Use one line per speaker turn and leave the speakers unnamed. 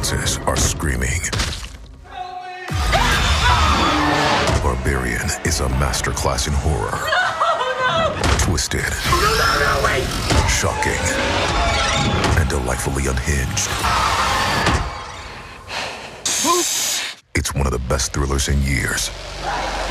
audiences are screaming. Barbarian is a masterclass in horror. No! Twisted. No, wait! Shocking. And delightfully unhinged. It's one of the best thrillers in years.